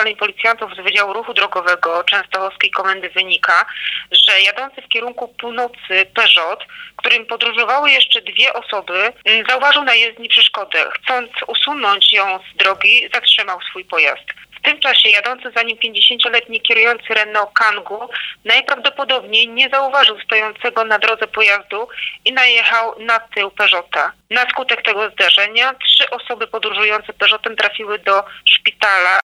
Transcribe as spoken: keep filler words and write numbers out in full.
ustaleń policjantów z Wydziału Ruchu Drogowego Częstochowskiej Komendy wynika, że jadący w kierunku północy Peugeot, którym podróżowały jeszcze dwie osoby, zauważył na jezdni przeszkodę. Chcąc usunąć ją z drogi, zatrzymał swój pojazd. W tym czasie jadący za nim pięćdziesięcioletni kierujący Renault Kangoo najprawdopodobniej nie zauważył stojącego na drodze pojazdu i najechał na tył Peugeota. Na skutek tego zdarzenia trzy osoby podróżujące Peugeotem trafiły do szpitala,